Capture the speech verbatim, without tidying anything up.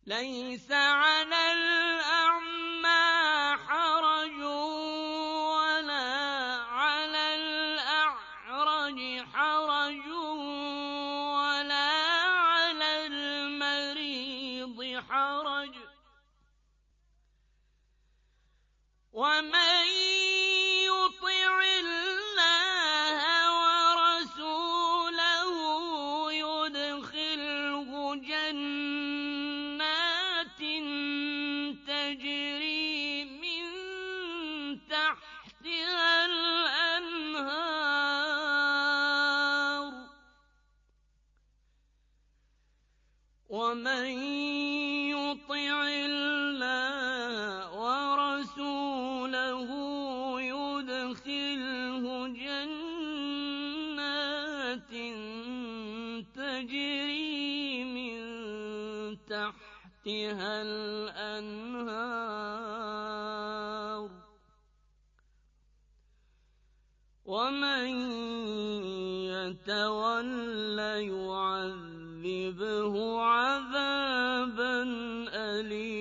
ليس على الأعمى حرج ولا على الأعرج حرج ولا على المريض حرج ومن يطع الله ورسوله يدخله جنات تجري من تحتها الأنهار ومن يطع الله ورسوله يدخله جنات تجري من تحتها الأنهار ومن يتول يعذبه عذابا أليما